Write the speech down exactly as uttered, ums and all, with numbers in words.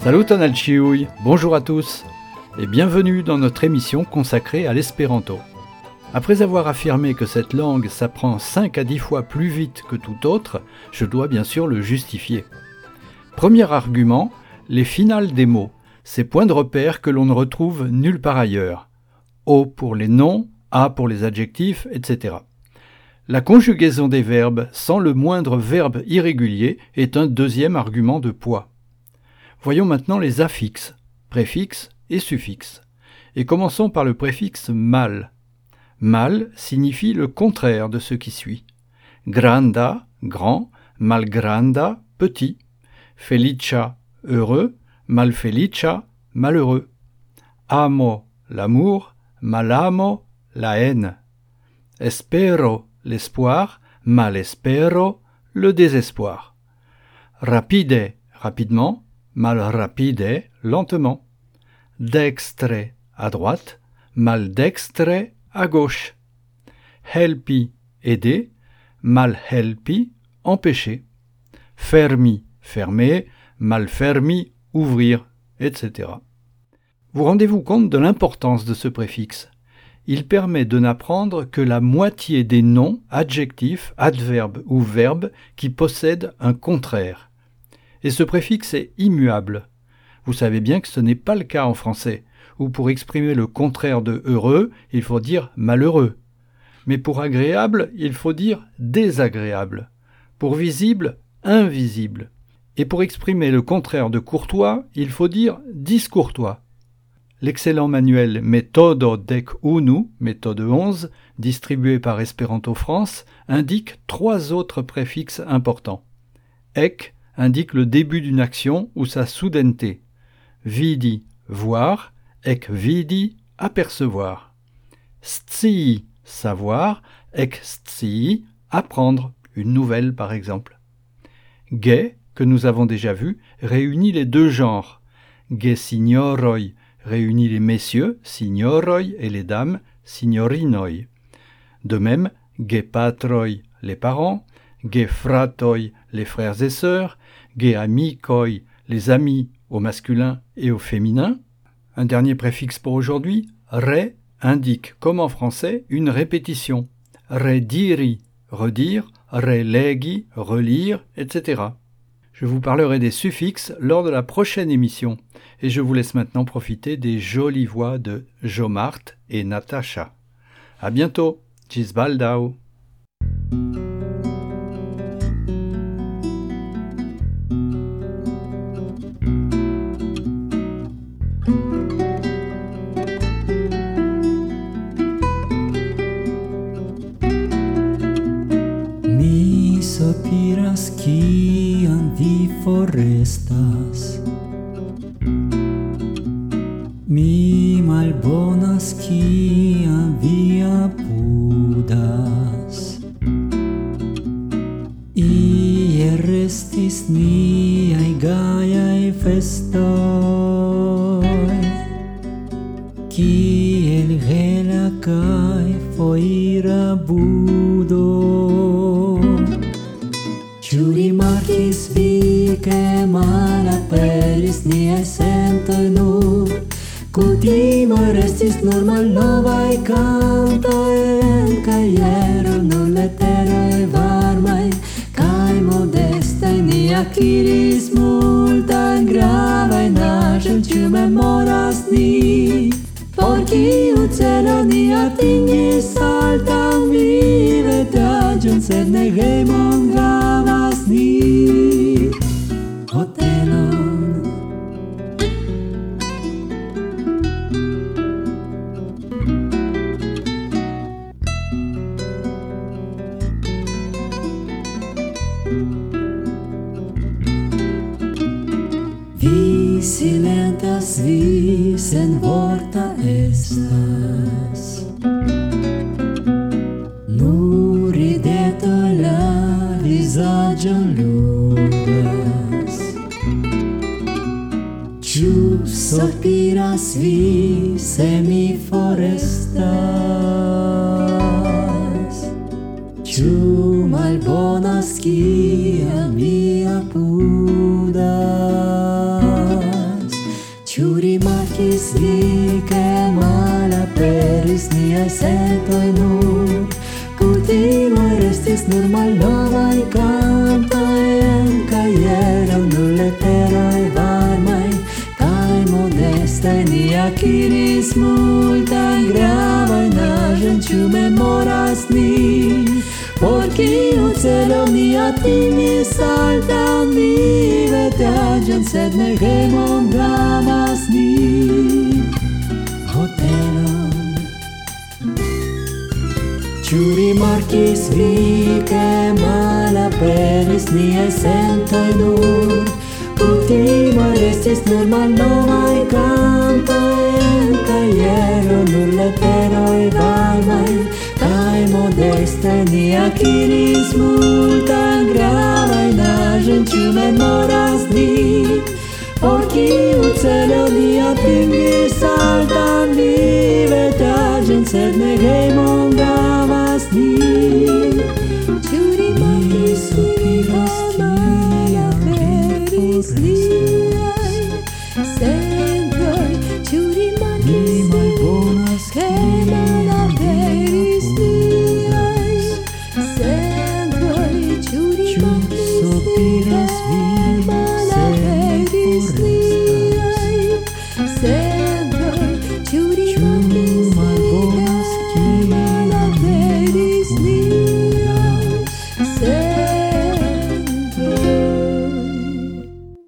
Salut Alciui, bonjour à tous et bienvenue dans notre émission consacrée à l'espéranto. Après avoir affirmé que cette langue s'apprend cinq à dix fois plus vite que tout autre, je dois bien sûr le justifier. Premier argument, les finales des mots, ces points de repère que l'on ne retrouve nulle part ailleurs. O pour les noms, A pour les adjectifs, et cetera. La conjugaison des verbes sans le moindre verbe irrégulier est un deuxième argument de poids. Voyons maintenant les affixes, préfixes et suffixes. Et commençons par le préfixe mal. Mal signifie le contraire de ce qui suit. Granda, grand, malgranda, petit. Felicia, heureux, malfelicia, malheureux. Amo, l'amour, malamo, la haine. Espero, l'espoir, malespero, le désespoir. Rapide, rapidement, malrapide, lentement. Dextre, à droite, maldextre, à gauche. Helpi, aider, malhelpi, empêcher. Fermi, fermer, malfermi, ouvrir, et cetera. Vous rendez-vous compte de l'importance de ce préfixe ? Il permet de n'apprendre que la moitié des noms, adjectifs, adverbes ou verbes qui possèdent un contraire. Et ce préfixe est immuable. Vous savez bien que ce n'est pas le cas en français, où pour exprimer le contraire de heureux, il faut dire malheureux. Mais pour agréable, il faut dire désagréable. Pour visible, invisible. Et pour exprimer le contraire de courtois, il faut dire discourtois. L'excellent manuel Método dec unu, méthode onze, distribué par Espéranto France, indique trois autres préfixes importants. Ec indique le début d'une action ou sa soudaineté. Vidi, voir, ec vidi, apercevoir. Scii, savoir, ec scii, apprendre, une nouvelle par exemple. Ge, que nous avons déjà vu, réunit les deux genres. Ge signoroi réunit les messieurs, signoroi, et les dames, signorinoi. De même, ge patroi, les parents, ge fratoi, les frères et sœurs, ge amicoi, les amis, au masculin et au féminin. Un dernier préfixe pour aujourd'hui, re, indique, comme en français, une répétition. Rediri, redire, relegi, relire, et cetera. Je vous parlerai des suffixes lors de la prochaine émission et je vous laisse maintenant profiter des jolies voix de Jomart et Natacha. À bientôt, bis baldau. Mi sopiras kiam vi forestas, mi malbonas kiam vi apudas. Ie restis niaj gajaj festoj, kiel hela kaj foira budo. Ĉu rimarkis vi, ke malaperis niaj sentoj nur? Kutimoj restis nur malnovaj kantoj en kajero, nur leteroj varmaj kaj modestaj. Ni akiris multajn gravajn aĵojn, ĉu memoras ni? Por kiu celo ni atingis altan vivetaĵon, sed ne hejmon havas ni. Hotelon. Vi silentas, vi senvorta estas. Nur rideto la vizaĝon ludas. Ĉu sopiras vi, se mi forestas? Ĉu malbonas kiam mi apudas? si che malaperis nia sentoi nur, continua restis normal novae cantoi en caiero nulle terrae varmai, cae modestae ni aciris multan gravae nagen, ciu memoras ni, por kiu celo ni atingis altan vivetagion, sed ne hejmon amas ni. Hotelon. Ciu rimarkis vi che malaperis niae sentoi nur, ultima restis nur malnovae cantoi en caiero, nur letteroi varmai, cae modeste ni aciris multan gravae nagen, ciu memoras ni, por kiu celo ni atingis altan vivetagion, sed ne hejmon amas ni. Ciu rimarkis vi che malaperis niae